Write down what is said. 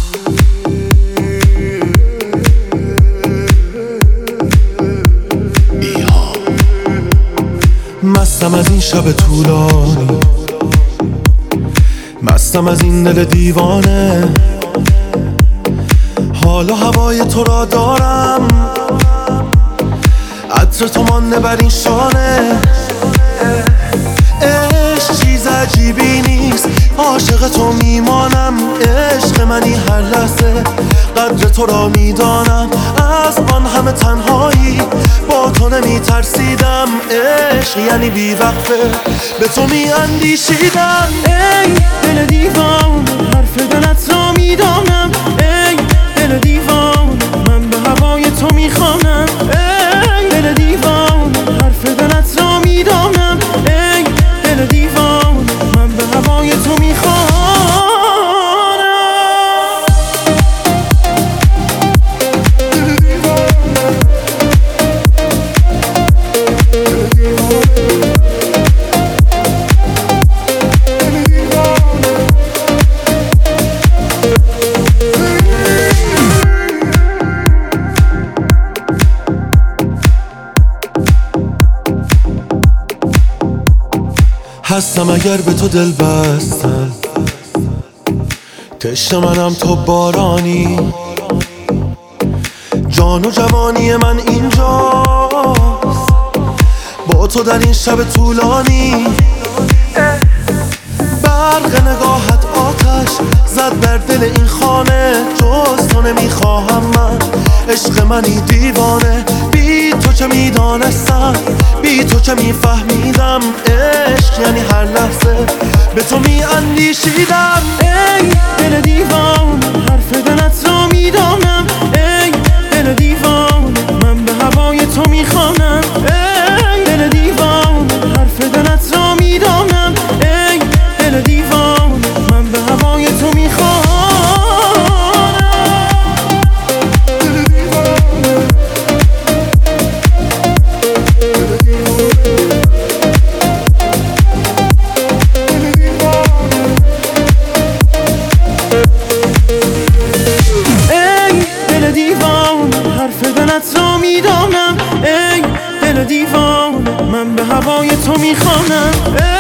مستم از این شب طولانی، مستم از این دل دیوانه. حال و هوای تو را دارم، عطر تو مانده بر این شانه. عشق چیز عجیبی نیست، عاشق تو میمانم. عشق منی هر لحظه، قدر تو را میدانم. از آن همه تنهایی با تو نمی ترسیدم. عشق یعنی بی وقفه به تو می اندیشیدم. ای دل دیوان، حرف دلت را میدانم. ای دل دیوان، من به هوای تو میخوانم. ای دل دیوان، حرف دلت را میدانم. ای دل دیوان، من به هوای تو میخوانم. هستم اگر به تو دل بستم، تشنه منم تو بارانی. جان و جوانی من اینجاست، با تو در این شب طولانی. برق نگاهت آتش زد بر دل این خانه. جز تو نمیخواهم من، عشق منی دیوانه. بی تو چه میدانستم، بی تو چه میفهمیدم. عشق یعنی هر لحظه به تو میاندیشیدم. ای دل دیوان، حرف دلت را میدانم. ای دل دیوان، من به هوای تو میخوانم. ای دل دیوان، حرف دلت را میدانم. ای دل دیوان، من به هوای تو میخوانم. حرف دلت را میدانم. ای دل دیوان، من به هوای تو میخوانم.